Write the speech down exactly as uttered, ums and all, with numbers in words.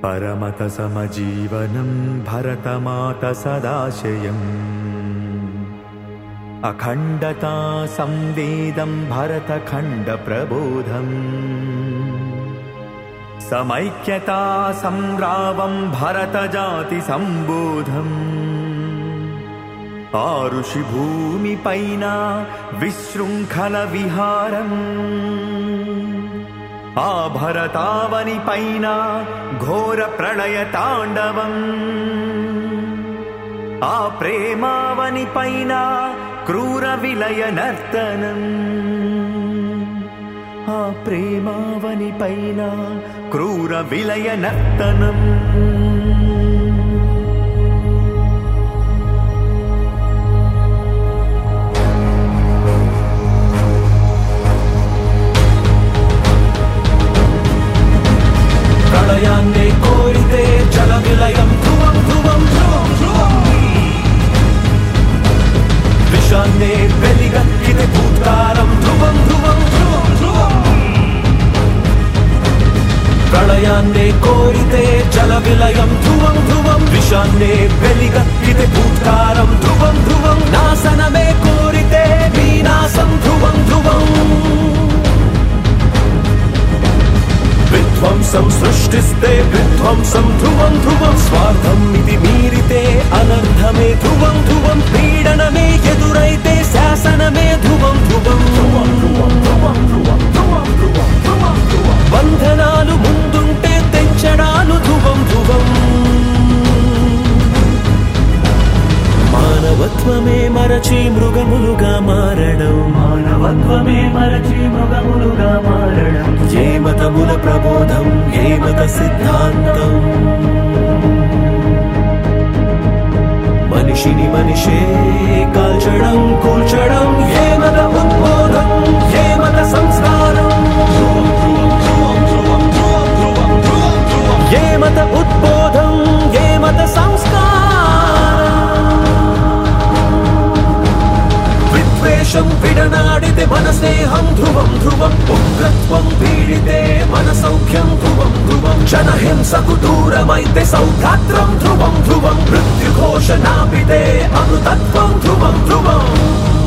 परमत समजीवनं भरतमात सदाशयम् अखण्डता संवेदं भरतखण्ड प्रबोधम् समैक्यता संग्रामं भरत जाति संबोधम् आरुषि भूमि पैन विशृंखल विहारम् आ भरतावनि पैन घोर प्रलय तांडवम् आ प्रेमावनि पैन क्रूर विलय नर्तनम् आ प्रेमावनि पैन क्रूर विलय नर्तनम् ప్రళయాన్నే కోరితే జల విలయం ధ్రువం ధ్రువం ధ్రువం ధ్రువం విషాన్నే వెలిగక్కితే భూత్కారం ధ్రువం ధ్రువం ధ్రువం ధ్రువం ప్రళయాన్నే కోరితే జల విలయం ధ్రువం ధ్రువం విషాన్నే వెలిగక్కితే భూత్కారం ధ్రువం ధ్రువం నాశనమే కోరితే వినాశం ధ్రువం ధ్రువం విధ్వంసం సృష్టిస్తే విధ్వంసం ధ్రువం ధ్రువం స్వార్థం ఇది మీరితే అనర్థమే ధ్రువం ధ్రువం పీడనమే ఎదురైతే శాసనమే ధ్రువం ధ్రువం బంధనాలు ముందుంటే తెంచడాలు ధ్రువం ధ్రువం మానవత్వమే మరచి మృగములుగా మారడం మానవత్వమే మరచి మృగములుగా మారడం ఏ మతముల ప్రబోధం ఏ మత సిద్ధాంతం మనిషిని మనిషే కాల్చడం కూల్చడం ఏ మత ఉద్బోధం ఏ మత సంస్కారం ఏ మత ఉద్బోధం ఏ మత సంస్కారం విద్వేషం విడనాడితే మన స్నేహం ధ్రువం ధ్రువం ఉగ్రత్వం పీడితే మన సౌఖ్యం ధ్రువం ధ్రువం జనహింసకు దూరమైతే సౌభ్రాత్రం ధ్రువం ధ్రువం మృత్యుఘోష నాపితే అమృతత్వం ధ్రువం ధ్రువం